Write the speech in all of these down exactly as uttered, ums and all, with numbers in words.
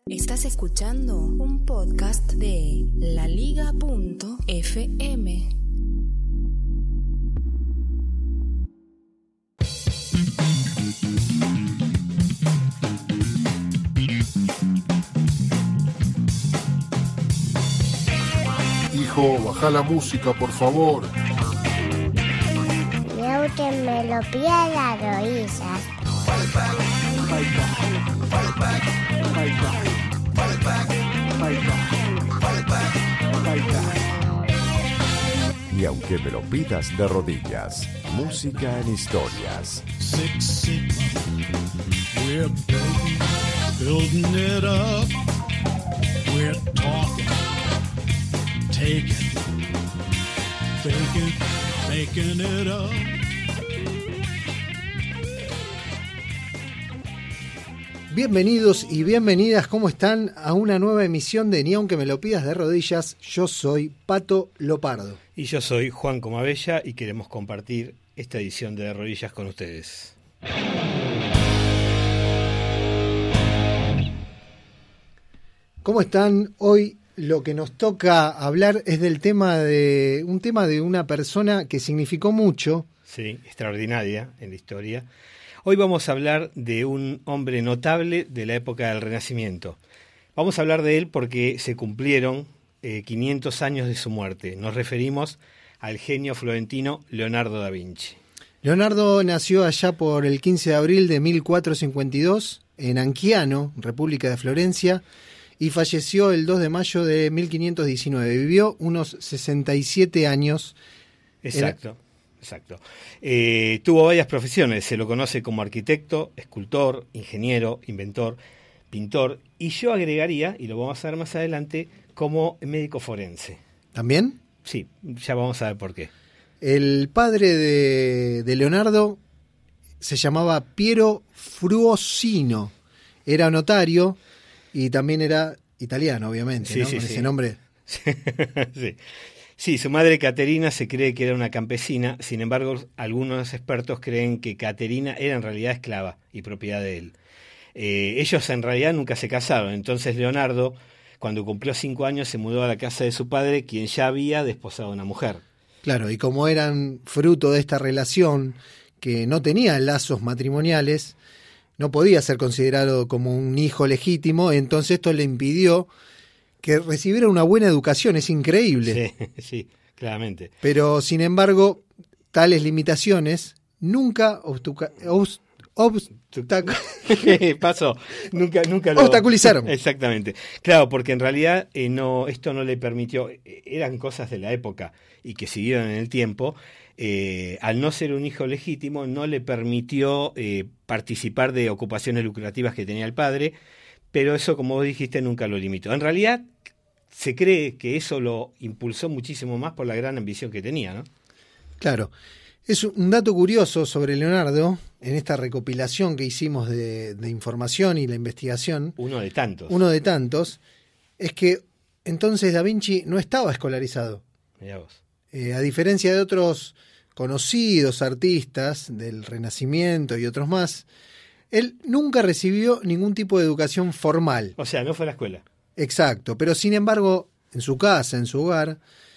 Estás escuchando un podcast de la liga punto efe eme. Hijo, baja la música, por favor. Miau, que me lo pida la rodillas. Y aunque me lo pidas de rodillas, música en historias. Six Sigma, we're building, building it up. We're talking, taking, faking, making it up. Bienvenidos y bienvenidas, ¿cómo están? A una nueva emisión de Ni aunque me lo pidas de rodillas. Yo soy Pato Lopardo. Y yo soy Juan Comabella y queremos compartir esta edición de De Rodillas con ustedes. ¿Cómo están? Hoy lo que nos toca hablar es del tema de un tema de una persona que significó mucho. Sí, extraordinaria en la historia. Hoy vamos a hablar de un hombre notable de la época del Renacimiento. Vamos a hablar de él porque se cumplieron eh, quinientos años de su muerte. Nos referimos al genio florentino Leonardo da Vinci. Leonardo nació allá por el quince de abril de mil cuatrocientos cincuenta y dos en Anchiano, República de Florencia, y falleció el dos de mayo de mil quinientos diecinueve. Vivió unos sesenta y siete años. Exacto. Era... Exacto. Eh, tuvo varias profesiones, se lo conoce como arquitecto, escultor, ingeniero, inventor, pintor, y yo agregaría, y lo vamos a ver más adelante, como médico forense. ¿También? Sí, ya vamos a ver por qué. El padre de, de Leonardo se llamaba Piero Fruosino, era notario y también era italiano, obviamente, sí, ¿no? Sí, Con sí. ese nombre. Sí. Sí, su madre Caterina se cree que era una campesina, sin embargo, algunos expertos creen que Caterina era en realidad esclava y propiedad de él. Eh, ellos en realidad nunca se casaron, entonces Leonardo, cuando cumplió cinco años, se mudó a la casa de su padre, quien ya había desposado a una mujer. Claro, y como eran fruto de esta relación que no tenía lazos matrimoniales, no podía ser considerado como un hijo legítimo, entonces esto le impidió que recibiera una buena educación. Es increíble. Sí, sí, claramente. Pero, sin embargo, tales limitaciones nunca obstuca, obst, obstac, ¿Qué pasó? Nunca, nunca lo... obstaculizaron. Exactamente. Claro, porque en realidad eh, no, esto no le permitió, eran cosas de la época y que siguieron en el tiempo. Eh, al no ser un hijo legítimo, no le permitió eh, participar de ocupaciones lucrativas que tenía el padre. Pero eso, como vos dijiste, nunca lo limitó. En realidad, se cree que eso lo impulsó muchísimo más por la gran ambición que tenía, ¿no? Claro. Es un dato curioso sobre Leonardo, en esta recopilación que hicimos de, de información y la investigación. Uno de tantos. Uno de tantos, es que entonces Da Vinci no estaba escolarizado. Mirá vos. Eh, a diferencia de otros conocidos artistas del Renacimiento y otros más, él nunca recibió ningún tipo de educación formal. O sea, no fue a la escuela. Exacto, pero sin embargo, en su casa, en su hogar,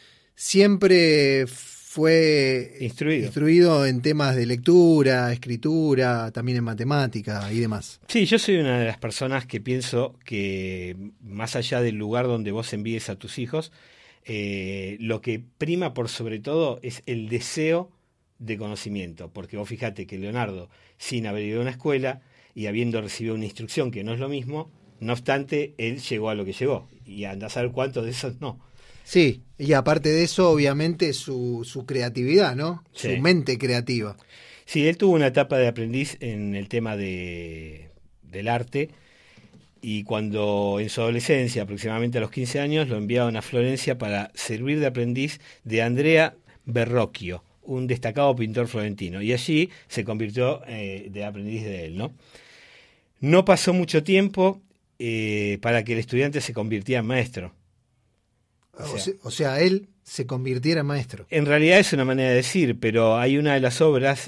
siempre fue Instruido. instruido en temas de lectura, escritura, también en matemática y demás. Sí, yo soy una de las personas que pienso que más allá del lugar donde vos envíes a tus hijos, eh, lo que prima por sobre todo es el deseo de conocimiento, porque vos fíjate que Leonardo, sin haber ido a una escuela y habiendo recibido una instrucción que no es lo mismo, no obstante, él llegó a lo que llegó, y anda a saber cuántos de esos no. Sí, y aparte de eso, obviamente, su, su creatividad, ¿no? Sí. Su mente creativa. Sí, él tuvo una etapa de aprendiz en el tema de, del arte, y cuando en su adolescencia, aproximadamente a los quince años, lo enviaron a Florencia para servir de aprendiz de Andrea Verrocchio, un destacado pintor florentino, y allí se convirtió eh, de aprendiz de él, ¿no? No pasó mucho tiempo eh, para que el estudiante se convirtiera en maestro. O O sea, sea, o sea, él se convirtiera en maestro. en realidad es una manera de decir, pero hay una de las obras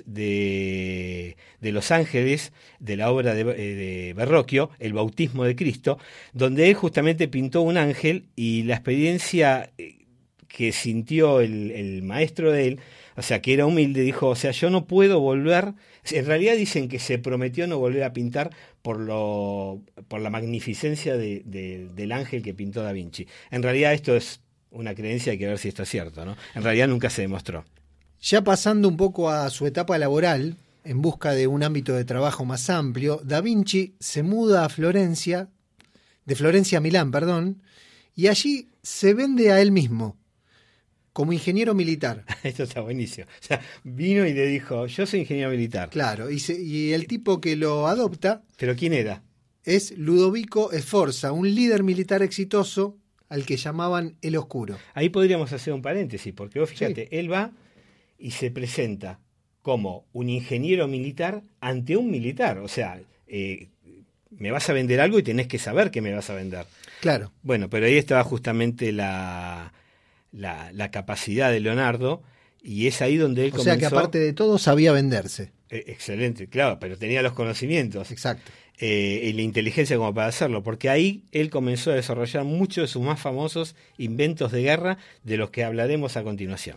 de, de Los Ángeles, de la obra de, de Verrocchio, El Bautismo de Cristo, donde él justamente pintó un ángel y la experiencia que sintió el, el maestro de él, o sea, que era humilde, dijo, o sea, yo no puedo volver, en realidad dicen que se prometió no volver a pintar por lo por la magnificencia de, de, del ángel que pintó Da Vinci. En realidad esto es una creencia, hay que ver si esto es cierto, ¿no? En realidad nunca se demostró. Ya pasando un poco a su etapa laboral, en busca de un ámbito de trabajo más amplio, Da Vinci se muda a Florencia, de Florencia a Milán, perdón, y allí se vende a él mismo como ingeniero militar. Esto está buenísimo. O sea, vino y le dijo, yo soy ingeniero militar. Claro, y, se- y el tipo que lo adopta ¿Pero quién era? es Ludovico Sforza, un líder militar exitoso al que llamaban el Oscuro. Ahí podríamos hacer un paréntesis, porque vos fíjate, él va y se presenta como un ingeniero militar ante un militar. O sea, eh, me vas a vender algo y tenés que saber que me vas a vender. Claro, Bueno, pero ahí estaba justamente la, la, la capacidad de Leonardo, y es ahí donde él o comenzó. sea que aparte de todo sabía venderse. Eh, excelente, claro, pero tenía los conocimientos. Exacto. Eh, y la inteligencia como para hacerlo, porque ahí él comenzó a desarrollar muchos de sus más famosos inventos de guerra, de los que hablaremos a continuación.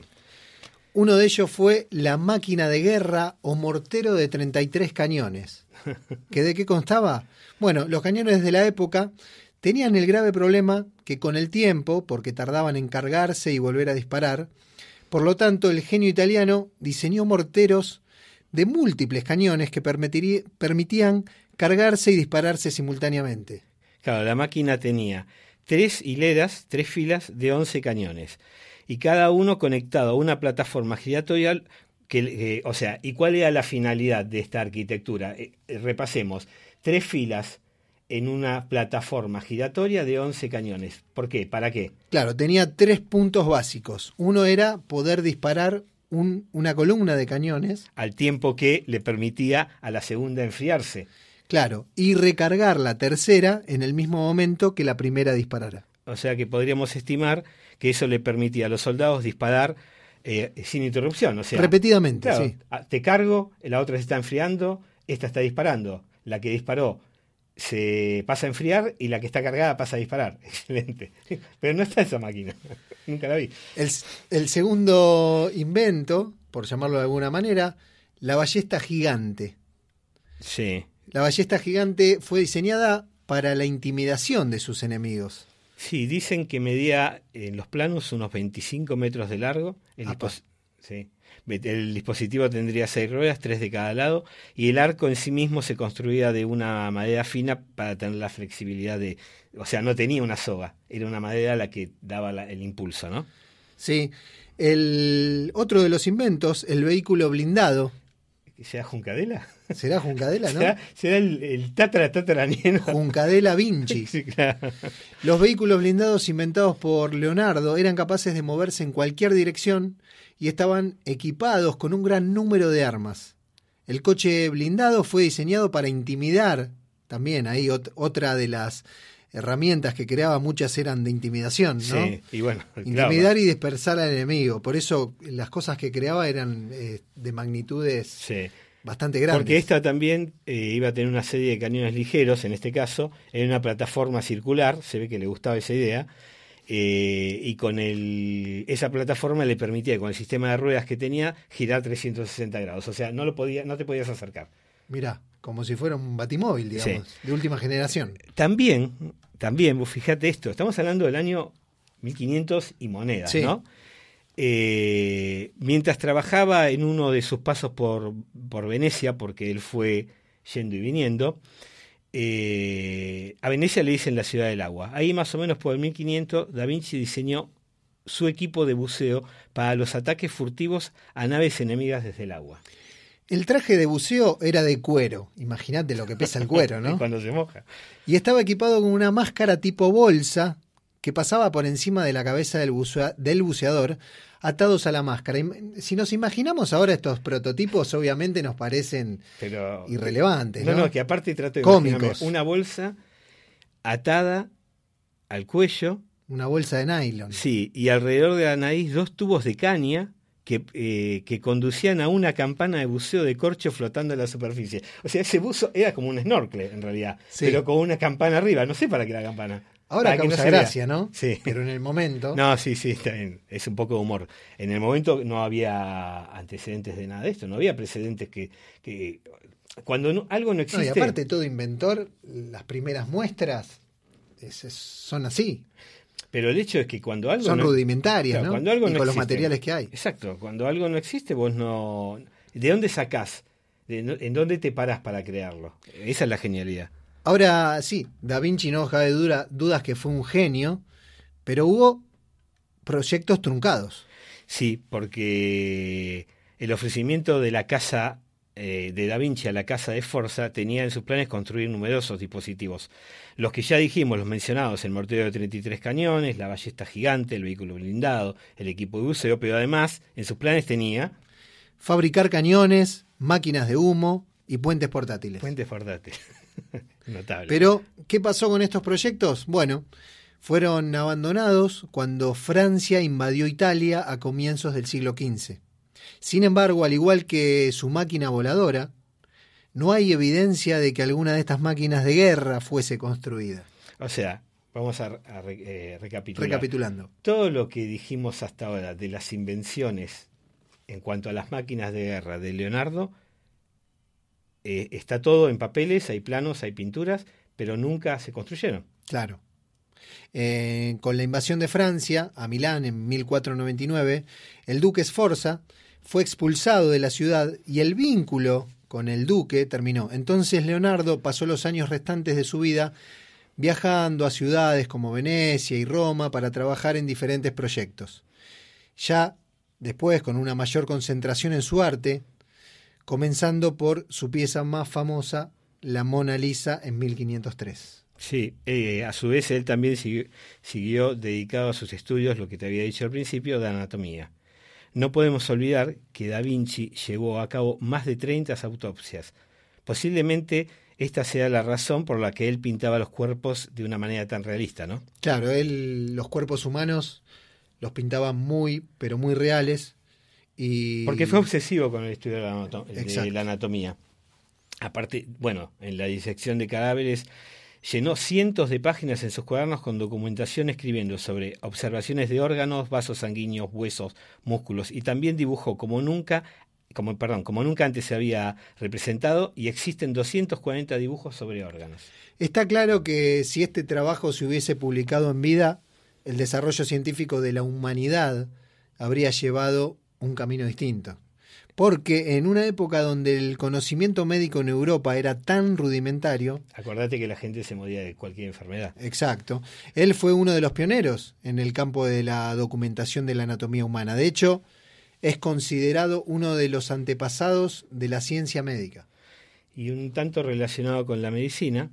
Uno de ellos fue la máquina de guerra o mortero de treinta y tres cañones. ¿Que de qué constaba? Bueno, los cañones de la época tenían el grave problema que con el tiempo, porque tardaban en cargarse y volver a disparar, por lo tanto el genio italiano diseñó morteros de múltiples cañones que permitirí- permitían cargarse y dispararse simultáneamente. Claro, la máquina tenía tres hileras, tres filas de once cañones, y cada uno conectado a una plataforma giratoria. Que, eh, o sea, ¿y cuál era la finalidad de esta arquitectura? Eh, eh, repasemos, tres filas en una plataforma giratoria de once cañones. ¿Por qué? ¿Para qué? Claro, tenía tres puntos básicos. Uno era poder disparar un- una columna de cañones, Al tiempo que le permitía a la segunda enfriarse. claro, y recargar la tercera en el mismo momento que la primera disparara. O sea que podríamos estimar que eso le permitía a los soldados disparar eh, sin interrupción. O sea, Repetidamente, claro, sí. a- te cargo, la otra se está enfriando, esta está disparando. La que disparó se pasa a enfriar y la que está cargada pasa a disparar. Excelente. Pero no está esa máquina. Nunca la vi. El, el segundo invento, por llamarlo de alguna manera, la ballesta gigante. Sí. La ballesta gigante fue diseñada para la intimidación de sus enemigos. Sí, dicen que medía en los planos unos veinticinco metros de largo. El, Apa. dispos- sí. El dispositivo tendría seis ruedas, tres de cada lado, y el arco en sí mismo se construía de una madera fina para tener la flexibilidad de... O sea, no tenía una soga, era una madera la que daba la- el impulso, ¿no? Sí. El otro de los inventos, el vehículo blindado. ¿Sea Juncadela? ¿Será Juncadela, no? ¿Será, será el, el tatara tataranieto? Juncadela Vinci. Sí, claro. Los vehículos blindados inventados por Leonardo eran capaces de moverse en cualquier dirección y estaban equipados con un gran número de armas. El coche blindado fue diseñado para intimidar, también ahí ot- otra de las herramientas que creaba, muchas eran de intimidación, ¿no? Sí, y bueno, Intimidar claro, y dispersar al enemigo. Por eso las cosas que creaba eran eh, de magnitudes sí. bastante grandes. Porque esta también eh, iba a tener una serie de cañones ligeros, en este caso, en una plataforma circular, se ve que le gustaba esa idea, eh, y con el, esa plataforma le permitía, con el sistema de ruedas que tenía, girar trescientos sesenta grados. O sea, no, lo podía, no te podías acercar. Mirá, como si fuera un batimóvil, digamos, de última generación. También, también, vos fíjate esto, estamos hablando del año mil quinientos y monedas, Sí. ¿no? Eh, mientras trabajaba en uno de sus pasos por, por Venecia, porque él fue yendo y viniendo, eh, a Venecia le dicen la ciudad del agua. Ahí más o menos por el mil quinientos Da Vinci diseñó su equipo de buceo para los ataques furtivos a naves enemigas desde el agua. El traje de buceo era de cuero, imagínate lo que pesa el cuero, ¿no? Cuando se moja. Y estaba equipado con una máscara tipo bolsa que pasaba por encima de la cabeza del, bucea- del buceador, atados a la máscara. Y si nos imaginamos ahora estos prototipos, obviamente nos parecen Pero, irrelevantes, No, ¿no? no, que aparte trato de Cómicos. imaginarme una bolsa atada al cuello una bolsa de nylon. Sí, y alrededor de la nariz dos tubos de caña que, eh, que conducían a una campana de buceo de corcho flotando en la superficie. O sea, ese buzo era como un snorkel en realidad, Sí. pero con una campana arriba. No sé para qué la campana. Ahora Para que causa no se vea. gracia, ¿no? Sí. Pero en el momento... No, sí, sí, está bien. Es un poco de humor. En el momento no había antecedentes de nada de esto, no había precedentes que... que cuando no- algo no No, existe... y aparte todo inventor, las primeras muestras es- es- son así, Pero el hecho es que cuando algo son no, rudimentarias, claro, ¿no? cuando algo y no con los existe. materiales que hay. Exacto, cuando algo no existe, vos no... ¿De dónde sacás? ¿De no- ¿En dónde te parás para crearlo? Esa es la genialidad. Ahora sí, Da Vinci no cabe dura- dudas que fue un genio, pero hubo proyectos truncados. Sí, porque el ofrecimiento de la casa eh, de Da Vinci a la casa de Forza tenía en sus planes construir numerosos dispositivos. Los que ya dijimos, los mencionados, el mortero de treinta y tres cañones, la ballesta gigante, el vehículo blindado, el equipo de buceo, pero además en sus planes tenía Fabricar cañones, máquinas de humo y puentes portátiles. puentes portátiles. Notable. Pero, ¿qué pasó con estos proyectos? Bueno, fueron abandonados cuando Francia invadió Italia a comienzos del siglo quince. Sin embargo, al igual que su máquina voladora, no hay evidencia de que alguna de estas máquinas de guerra fuese construida. O sea, vamos a, a re- eh, recapitular. Recapitulando. Todo lo que dijimos hasta ahora de las invenciones en cuanto a las máquinas de guerra de Leonardo, eh, está todo en papeles, hay planos, hay pinturas, pero nunca se construyeron. Claro. Eh, con la invasión de Francia a Milán en mil cuatrocientos noventa y nueve, el duque Sforza fue expulsado de la ciudad y el vínculo con el duque terminó. Entonces Leonardo pasó los años restantes de su vida viajando a ciudades como Venecia y Roma para trabajar en diferentes proyectos. Ya después, con una mayor concentración en su arte, comenzando por su pieza más famosa, la Mona Lisa, en mil quinientos tres. Sí, eh, a su vez él también siguió, siguió dedicado a sus estudios, lo que te había dicho al principio, de anatomía. No podemos olvidar que Da Vinci llevó a cabo más de treinta autopsias. Posiblemente esta sea la razón por la que él pintaba los cuerpos de una manera tan realista, ¿no? Claro, él los cuerpos humanos los pintaba muy, pero muy reales. Y... Porque fue obsesivo con el estudio de la, anato- de Exacto. la anatomía. Aparte, bueno, en la disección de cadáveres llenó cientos de páginas en sus cuadernos con documentación escribiendo sobre observaciones de órganos, vasos sanguíneos, huesos, músculos, y también dibujó como nunca, como perdón, como nunca antes se había representado, y existen doscientos cuarenta dibujos sobre órganos. Está claro que si este trabajo se hubiese publicado en vida, el desarrollo científico de la humanidad habría llevado un camino distinto. Porque en una época donde el conocimiento médico en Europa era tan rudimentario, Acordate que la gente se moría de cualquier enfermedad. exacto, él fue uno de los pioneros en el campo de la documentación de la anatomía humana. De hecho, es considerado uno de los antepasados de la ciencia médica. Y un tanto relacionado con la medicina,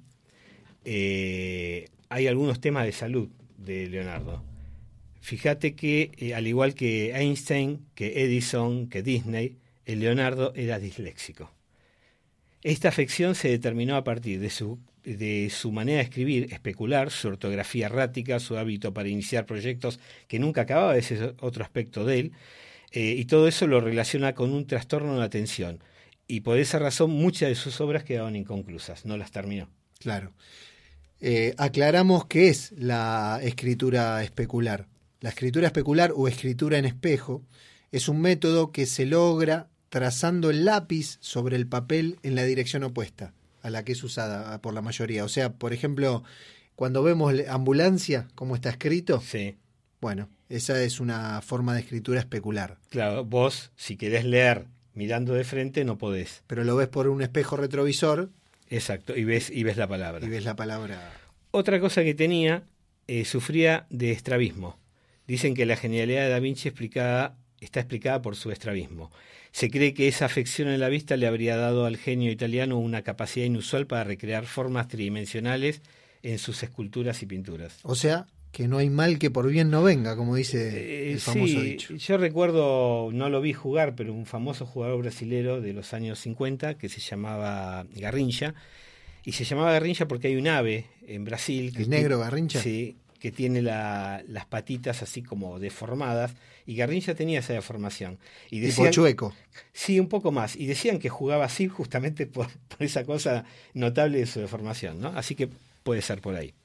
eh, hay algunos temas de salud de Leonardo. Fíjate que, eh, al igual que Einstein, que Edison, que Disney, el Leonardo era disléxico. Esta afección se determinó a partir de su, de su manera de escribir, especular, su ortografía errática, su hábito para iniciar proyectos que nunca acababa, ese es otro aspecto de él, eh, y todo eso lo relaciona con un trastorno de atención. Y por esa razón muchas de sus obras quedaron inconclusas, no las terminó. Claro. Eh, aclaramos qué es la escritura especular. La escritura especular o escritura en espejo es un método que se logra trazando el lápiz sobre el papel en la dirección opuesta a la que es usada por la mayoría. O sea, por ejemplo, cuando vemos ambulancia, como está escrito, Sí, bueno, esa es una forma de escritura especular. claro, vos si querés leer mirando de frente no podés. Pero lo ves por un espejo retrovisor Exacto, y ves, y ves la palabra. y ves la palabra. Otra cosa que tenía, eh, sufría de estrabismo. Dicen que la genialidad de Da Vinci explicada, está explicada por su estrabismo. Se cree que esa afección en la vista le habría dado al genio italiano una capacidad inusual para recrear formas tridimensionales en sus esculturas y pinturas. O sea, que no hay mal que por bien no venga, como dice Eh, el famoso sí, dicho. yo recuerdo, no lo vi jugar, pero un famoso jugador brasilero de los años cincuenta que se llamaba Garrincha, y se llamaba Garrincha porque hay un ave en Brasil. Que ¿El negro Garrincha? Sí, que tiene la, las patitas así como deformadas, y Garrincha tenía esa deformación. Y decían, tipo chueco. Sí, un poco más. Y decían que jugaba así justamente por, por esa cosa notable de su deformación, ¿no? Así que puede ser por ahí.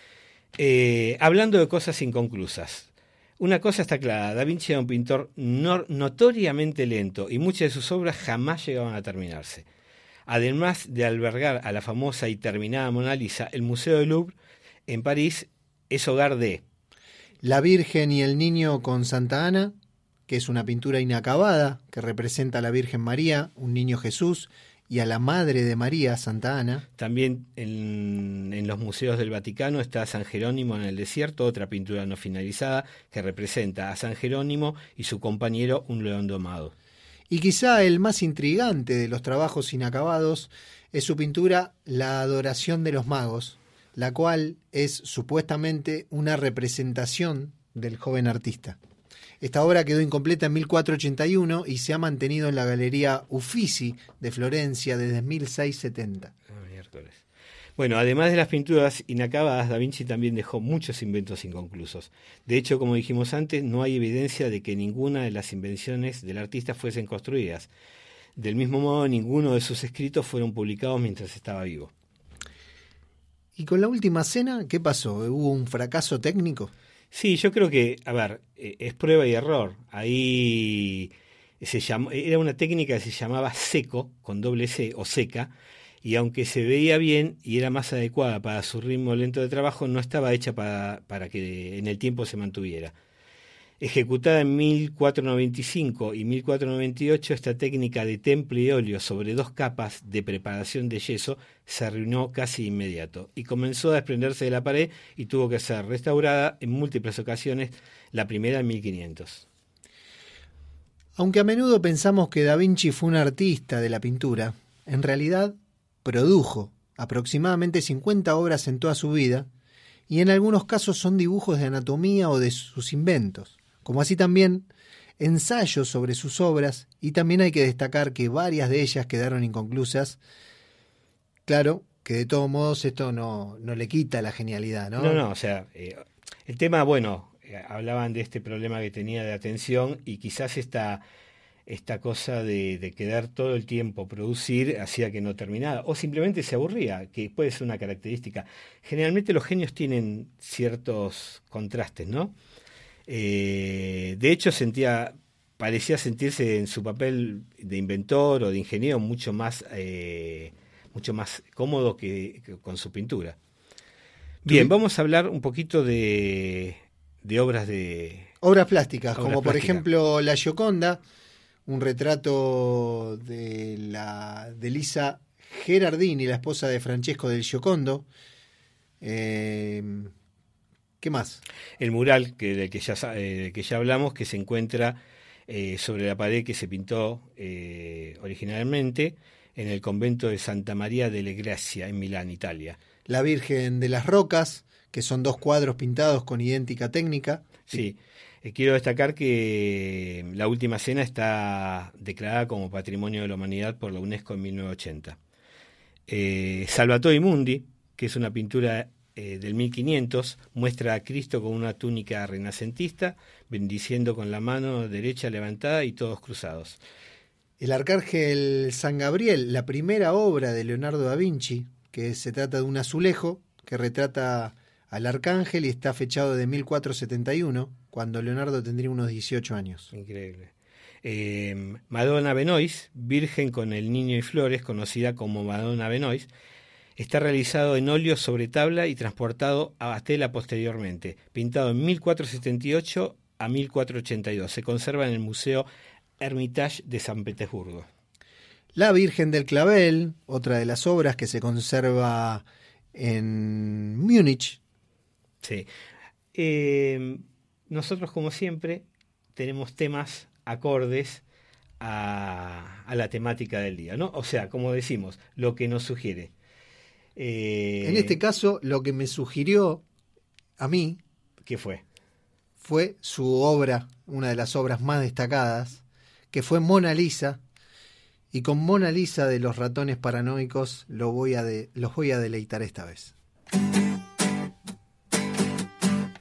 Eh, hablando de cosas inconclusas, una cosa está clara: Da Vinci era un pintor no, notoriamente lento, y muchas de sus obras jamás llegaban a terminarse. Además de albergar a la famosa y terminada Mona Lisa, el Museo del Louvre en París es hogar de La Virgen y el Niño con Santa Ana, que es una pintura inacabada que representa a la Virgen María, un niño Jesús, y a la Madre de María, Santa Ana. También en, en los museos del Vaticano está San Jerónimo en el desierto, otra pintura no finalizada que representa a San Jerónimo y su compañero, un león domado. Y quizá el más intrigante de los trabajos inacabados es su pintura La Adoración de los Magos, la cual es supuestamente una representación del joven artista. Esta obra quedó incompleta en mil cuatrocientos ochenta y uno y se ha mantenido en la Galería Uffizi de Florencia desde mil seiscientos setenta. Ah, miércoles. Bueno, además de las pinturas inacabadas, Da Vinci también dejó muchos inventos inconclusos. De hecho, como dijimos antes, no hay evidencia de que ninguna de las invenciones del artista fuesen construidas. Del mismo modo, ninguno de sus escritos fueron publicados mientras estaba vivo. ¿Y con la Última Cena qué pasó? ¿Hubo un fracaso técnico? Sí, yo creo que, a ver, es prueba y error. Ahí se llamó, era una técnica que se llamaba seco, con doble C, o seca, y aunque se veía bien y era más adecuada para su ritmo lento de trabajo, no estaba hecha para, para que en el tiempo se mantuviera. Ejecutada en mil cuatrocientos noventa y cinco y mil cuatrocientos noventa y ocho, esta técnica de temple y óleo sobre dos capas de preparación de yeso se arruinó casi inmediato y comenzó a desprenderse de la pared y tuvo que ser restaurada en múltiples ocasiones, la primera en mil quinientos. Aunque a menudo pensamos que Da Vinci fue un artista de la pintura, en realidad produjo aproximadamente cincuenta obras en toda su vida, y en algunos casos son dibujos de anatomía o de sus inventos, como así también ensayos sobre sus obras, y también hay que destacar que varias de ellas quedaron inconclusas. Claro que de todos modos esto no, no le quita la genialidad, ¿no? No, no, o sea, eh, el tema, bueno, eh, hablaban de este problema que tenía de atención, y quizás esta, esta cosa de, de quedar todo el tiempo producir hacía que no terminara, o simplemente se aburría, que puede ser una característica. Generalmente los genios tienen ciertos contrastes, ¿no? Eh, de hecho, sentía, parecía sentirse en su papel de inventor o de ingeniero mucho más, eh, mucho más cómodo que, que con su pintura. Bien, ¿Sí? Vamos a hablar un poquito de, de obras de obras plásticas, obras como plásticas. Por ejemplo La Gioconda, un retrato de la de Lisa Gherardini, la esposa de Francesco del Giocondo. Eh, ¿Qué más? El mural que, del que ya, eh, que ya hablamos, que se encuentra eh, sobre la pared que se pintó eh, originalmente en el convento de Santa María delle Grazie en Milán, Italia. La Virgen de las Rocas, que son dos cuadros pintados con idéntica técnica. Sí, eh, quiero destacar que La Última Cena está declarada como Patrimonio de la Humanidad por la UNESCO en mil novecientos ochenta. Eh, Salvatore Mundi, que es una pintura del mil quinientos, muestra a Cristo con una túnica renacentista, bendiciendo con la mano derecha levantada y todos cruzados. El Arcángel San Gabriel, la primera obra de Leonardo da Vinci, que se trata de un azulejo que retrata al arcángel y está fechado de mil cuatrocientos setenta y uno, cuando Leonardo tendría unos dieciocho años. Increíble. Eh, Madonna Benois, Virgen con el Niño y Flores, conocida como Madonna Benois, está realizado en óleo sobre tabla y transportado a tela posteriormente, pintado en mil cuatrocientos setenta y ocho a mil cuatrocientos ochenta y dos. Se conserva en el Museo Hermitage de San Petersburgo. La Virgen del Clavel, otra de las obras que se conserva en Múnich. Sí. Eh, nosotros, como siempre, tenemos temas acordes a, a la temática del día, ¿no? O sea, como decimos, lo que nos sugiere. Eh, en este caso, lo que me sugirió a mí, ¿qué fue? Fue su obra, una de las obras más destacadas, que fue Mona Lisa, y con Mona Lisa de los ratones paranoicos lo voy a de, los voy a deleitar esta vez.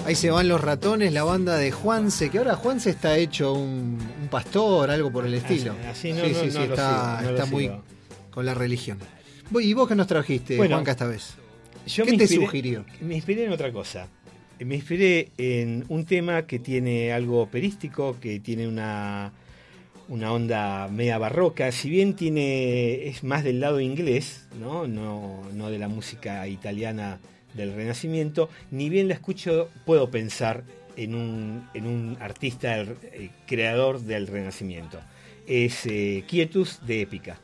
Ahí se van los ratones, la banda de Juanse, que ahora Juanse está hecho un, un pastor, algo por el estilo. Así, así no, sí, no, sí, no sí, lo está, sigo, no está lo muy sigo. con la religión. ¿Y vos qué nos trajiste, Bueno, Juanca, esta vez? Yo ¿Qué me te inspiré- sugirió? Me inspiré en otra cosa. Me inspiré en un tema que tiene algo operístico, que tiene una, una onda media barroca. Si bien tiene es más del lado inglés, ¿no? No, no de la música italiana del Renacimiento, ni bien la escucho puedo pensar en un, en un artista eh, creador del Renacimiento. Es eh, Quietus de Épica.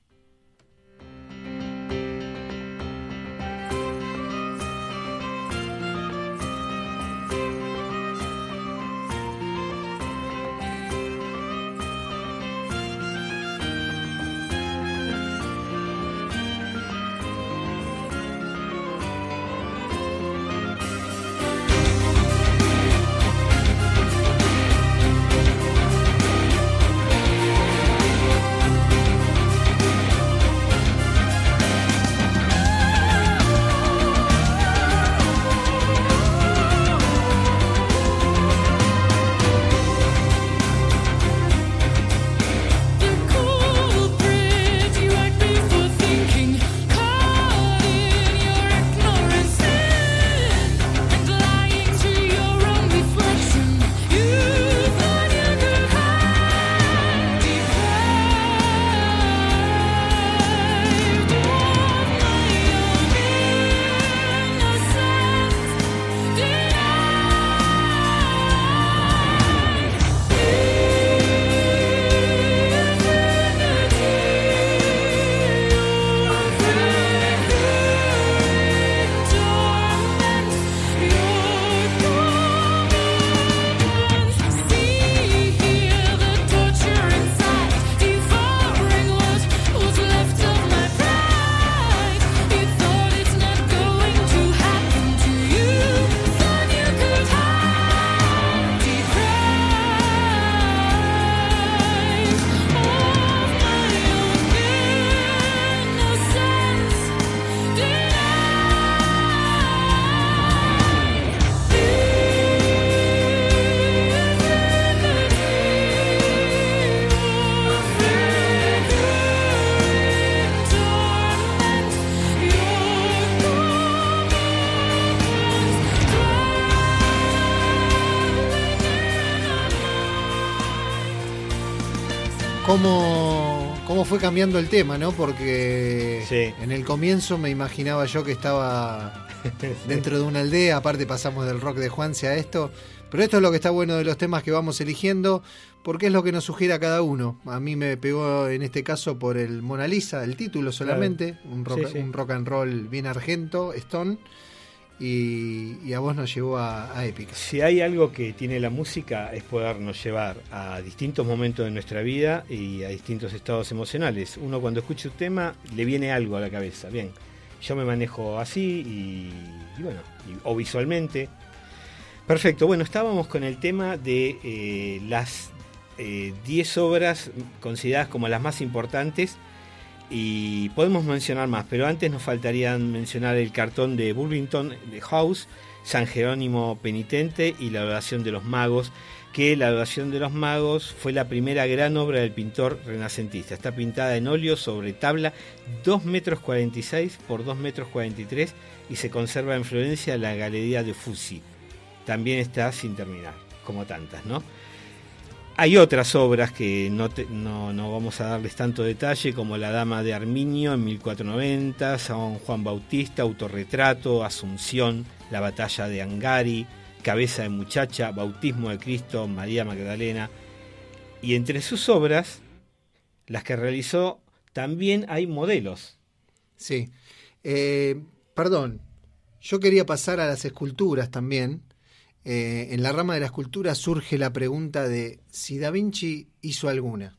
cómo, cómo fue cambiando el tema, ¿no? Porque Sí. en el comienzo me imaginaba yo que estaba dentro de una aldea, aparte pasamos del rock de Juanse a esto, pero esto es lo que está bueno de los temas que vamos eligiendo, porque es lo que nos sugiere a cada uno. A mí me pegó en este caso por el Mona Lisa, el título solamente, Claro. un, rock, Sí, sí. un rock and roll bien argento, Stone, y, y a vos nos llevó a, a Épica. Si hay algo que tiene la música es podernos llevar a distintos momentos de nuestra vida y a distintos estados emocionales. Uno cuando escucha un tema le viene algo a la cabeza. Bien, yo me manejo así y, y bueno, y- o visualmente. Perfecto, bueno, estábamos con el tema de eh, las diez obras consideradas como las más importantes y podemos mencionar más, pero antes nos faltarían mencionar el cartón de Burlington de House, San Jerónimo Penitente y la Adoración de los Magos, que la Adoración de los Magos fue la primera gran obra del pintor renacentista. Está pintada en óleo sobre tabla dos metros cuarenta y seis por dos metros cuarenta y tres y se conserva en Florencia en la Galería de Uffizi. También está sin terminar, como tantas, ¿no? Hay otras obras que no, te, no, no vamos a darles tanto detalle, como La Dama de Arminio en mil cuatrocientos noventa, San Juan Bautista, Autorretrato, Asunción, La Batalla de Angari, Cabeza de Muchacha, Bautismo de Cristo, María Magdalena. Y entre sus obras, las que realizó, también hay modelos. Sí. Eh, perdón, yo quería pasar a las esculturas también. Eh, en la rama de la escultura surge la pregunta de si Da Vinci hizo alguna.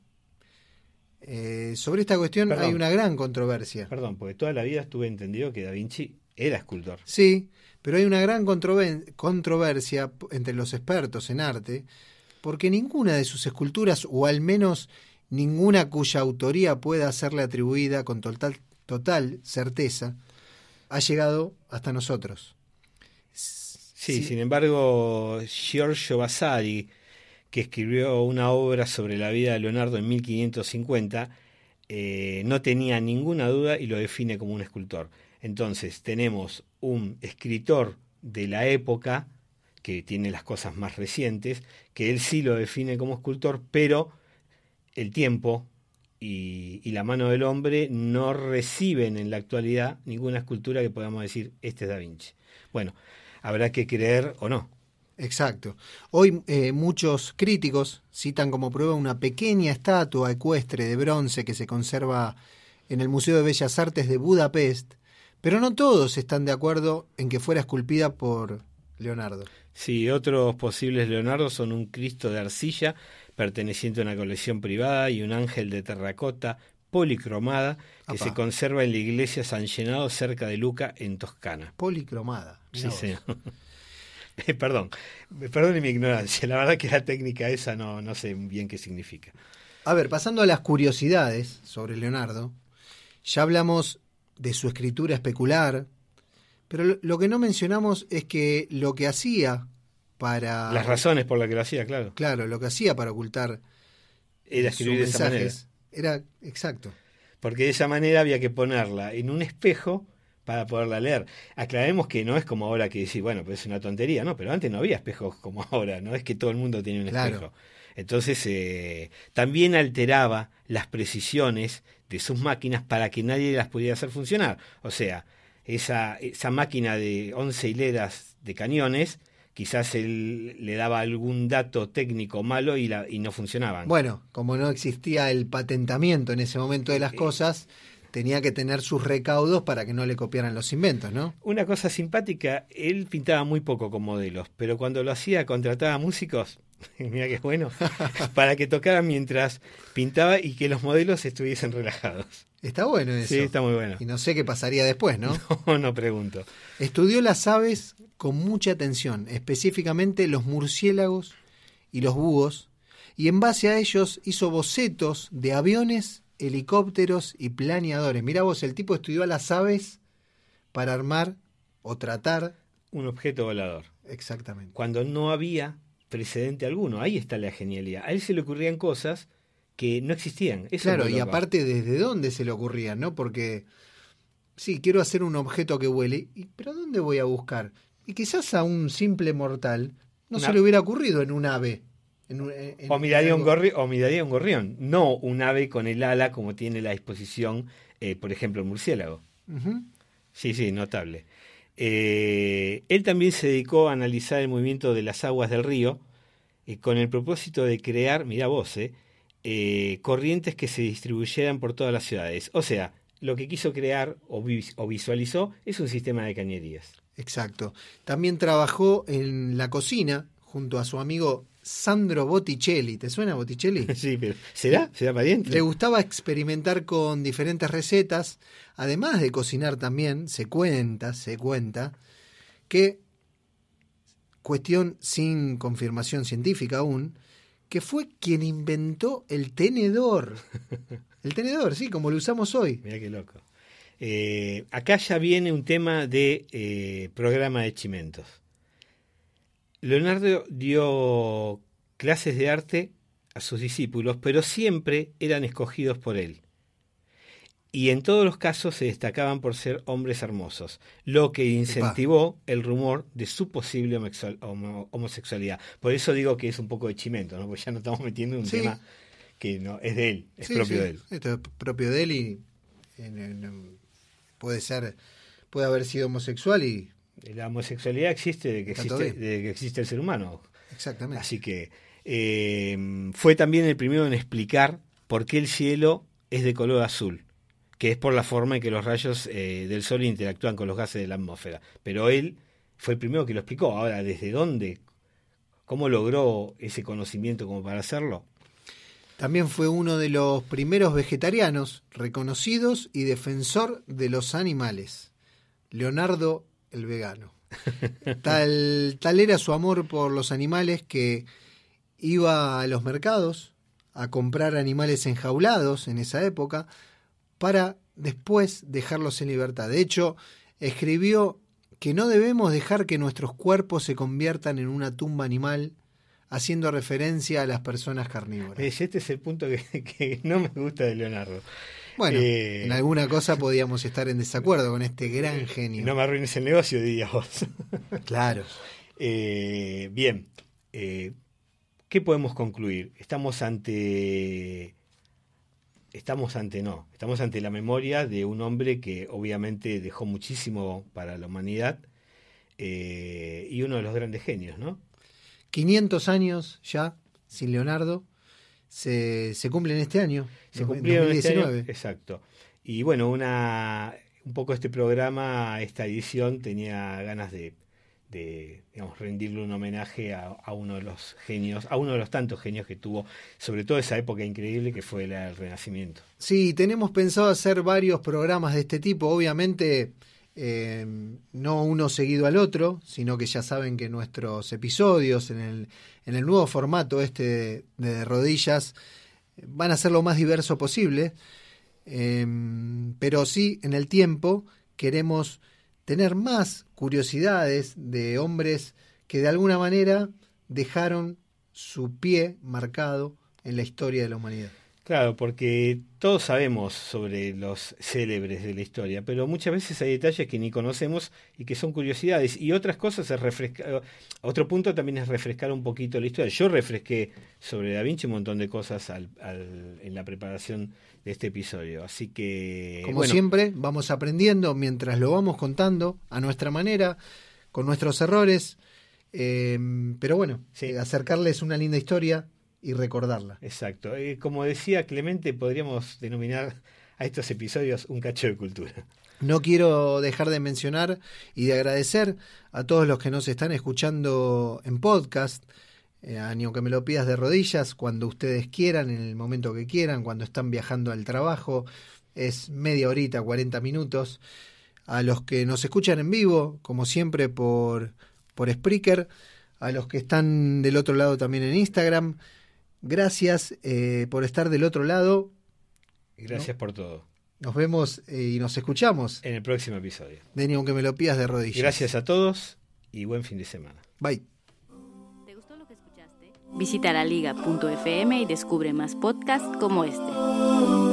Eh, sobre esta cuestión Perdón. hay una gran controversia. Perdón, porque toda la vida estuve entendido que Da Vinci era escultor. Sí, pero hay una gran controven- controversia entre los expertos en arte, porque ninguna de sus esculturas, o al menos ninguna cuya autoría pueda serle atribuida con total, total certeza, ha llegado hasta nosotros. Sí, Sí. sin embargo, Giorgio Vasari, que escribió una obra sobre la vida de Leonardo en mil quinientos cincuenta, eh, no tenía ninguna duda y lo define como un escultor. Entonces, tenemos un escritor de la época, que tiene las cosas más recientes, que él sí lo define como escultor, pero el tiempo y, y la mano del hombre no reciben en la actualidad ninguna escultura que podamos decir, este es Da Vinci. Bueno, habrá que creer o no. Exacto. Hoy eh, muchos críticos citan como prueba una pequeña estatua ecuestre de bronce que se conserva en el Museo de Bellas Artes de Budapest, pero no todos están de acuerdo en que fuera esculpida por Leonardo. Sí, otros posibles Leonardo son un Cristo de arcilla perteneciente a una colección privada y un ángel de terracota policromada que Apá. se conserva en la iglesia San Llenado cerca de Luca en Toscana. Policromada. Mirá Sí, vos. señor. Eh, Perdón, perdone mi ignorancia, la verdad que la técnica esa no, no sé bien qué significa. A ver, pasando a las curiosidades sobre Leonardo, ya hablamos de su escritura especular, pero lo, lo que no mencionamos es que lo que hacía para... Las razones por las que lo hacía, claro, Claro, lo que hacía para ocultar era sus escribir de esa manera. mensajes era exacto. Porque de esa manera había que ponerla en un espejo para poderla leer. Aclaremos que no es como ahora que decir, bueno, pues es una tontería, no, pero antes no había espejos como ahora, no es que todo el mundo tiene un Claro. espejo. Entonces, eh, también alteraba las precisiones de sus máquinas para que nadie las pudiera hacer funcionar. O sea, esa, esa máquina de once hileras de cañones, quizás él le daba algún dato técnico malo y, la, y no funcionaban. Bueno, como no existía el patentamiento en ese momento de las cosas, tenía que tener sus recaudos para que no le copiaran los inventos, ¿no? Una cosa simpática, él pintaba muy poco con modelos, pero cuando lo hacía contrataba músicos, mira que bueno, para que tocaran mientras pintaba y que los modelos estuviesen relajados. Está bueno eso. Sí, está muy bueno. Y no sé qué pasaría después, ¿no? No, no pregunto. Estudió las aves con mucha atención, específicamente los murciélagos y los búhos, y en base a ellos hizo bocetos de aviones, helicópteros y planeadores. Mirá vos, el tipo estudió a las aves para armar o tratar. Un objeto volador, Exactamente. cuando no había precedente alguno. Ahí está la genialidad. A él se le ocurrían cosas que no existían. Eso Claro, es lo y loco. aparte desde dónde se le ocurría, ¿no? Porque, sí, quiero hacer un objeto que vuele, y- pero ¿dónde voy a buscar? Y quizás a un simple mortal no Una- se le hubiera ocurrido en un ave. En un- en- O miraría, un algo- gorri- o miraría un gorrión, no un ave con el ala como tiene la disposición, eh, por ejemplo, el murciélago. Ujú. Sí, sí, notable. Eh, él también se dedicó a analizar el movimiento de las aguas del río eh, con el propósito de crear, mira vos, eh, eh, corrientes que se distribuyeran por todas las ciudades. O sea, lo que quiso crear o, vis- o visualizó es un sistema de cañerías. Exacto. También trabajó en la cocina junto a su amigo Sandro Botticelli. ¿Te suena Botticelli? Sí, pero ¿será? ¿Será pariente? Le gustaba experimentar con diferentes recetas, además de cocinar también, se cuenta, se cuenta, que, cuestión sin confirmación científica aún, que fue quien inventó el tenedor. El tenedor, sí, como lo usamos hoy. Mirá qué loco. Eh, acá ya viene un tema de eh, programa de chimentos. Leonardo dio clases de arte a sus discípulos, pero siempre eran escogidos por él. Y en todos los casos se destacaban por ser hombres hermosos, lo que incentivó el rumor de su posible homosexual- homo- homosexualidad. Por eso digo que es un poco de chimento, ¿no? Porque ya nos estamos metiendo en un Sí. tema que no es de él, es Sí, propio sí, de él. Esto es propio de él y en- en- puede ser, puede haber sido homosexual y La homosexualidad existe de que Está todo existe, bien. de que existe el ser humano. exactamente. Así que eh, fue también el primero en explicar por qué el cielo es de color azul, que es por la forma en que los rayos eh, del sol interactúan con los gases de la atmósfera. Pero él fue el primero que lo explicó. Ahora, ¿desde dónde? ¿Cómo logró ese conocimiento como para hacerlo? También fue uno de los primeros vegetarianos reconocidos y defensor de los animales. Leonardo el vegano. Tal, tal era su amor por los animales que iba a los mercados a comprar animales enjaulados en esa época para después dejarlos en libertad. De hecho, escribió que no debemos dejar que nuestros cuerpos se conviertan en una tumba animal, haciendo referencia a las personas carnívoras. Este es el punto que, que no me gusta de Leonardo. Bueno, eh, en alguna cosa podíamos estar en desacuerdo con este gran genio. No me arruines el negocio, dirías vos. Claro. Eh, bien, eh, ¿qué podemos concluir? Estamos ante... Estamos ante no, estamos ante la memoria de un hombre que obviamente dejó muchísimo para la humanidad eh, y uno de los grandes genios, ¿no? quinientos años ya sin Leonardo, se, se cumplen este año. Se cumplieron este año, exacto. Y bueno, una un poco este programa, esta edición, tenía ganas de, de digamos, rendirle un homenaje a, a uno de los genios, a uno de los tantos genios que tuvo, sobre todo esa época increíble que fue la del Renacimiento. Sí, tenemos pensado hacer varios programas de este tipo, obviamente eh, no uno seguido al otro, sino que ya saben que nuestros episodios en el, en el nuevo formato este de, de rodillas van a ser lo más diverso posible, eh, pero sí en el tiempo queremos tener más curiosidades de hombres que de alguna manera dejaron su pie marcado en la historia de la humanidad. Claro, porque todos sabemos sobre los célebres de la historia, pero muchas veces hay detalles que ni conocemos y que son curiosidades. Y otras cosas es refrescar. Otro punto también es refrescar un poquito la historia. Yo refresqué sobre Da Vinci un montón de cosas al, al, en la preparación de este episodio. Así que. Como bueno, siempre, vamos aprendiendo mientras lo vamos contando a nuestra manera, con nuestros errores. Eh, pero bueno, sí. eh, acercarles una linda historia y recordarla. Exacto. Eh, como decía Clemente, podríamos denominar a estos episodios un cacho de cultura. No quiero dejar de mencionar y de agradecer a todos los que nos están escuchando en podcast, eh, a Ni aunque me lo pidas de rodillas, cuando ustedes quieran, en el momento que quieran, cuando están viajando al trabajo, es media horita, cuarenta minutos. A los que nos escuchan en vivo, como siempre por, por Spreaker, a los que están del otro lado también en Instagram, gracias eh, por estar del otro lado. Gracias ¿no? por todo. Nos vemos eh, y nos escuchamos en el próximo episodio de Ni aunque me lo pidas de rodillas. Gracias a todos y buen fin de semana. Bye. ¿Te gustó lo que escuchaste? Visita la liga punto efe eme y descubre más podcasts como este.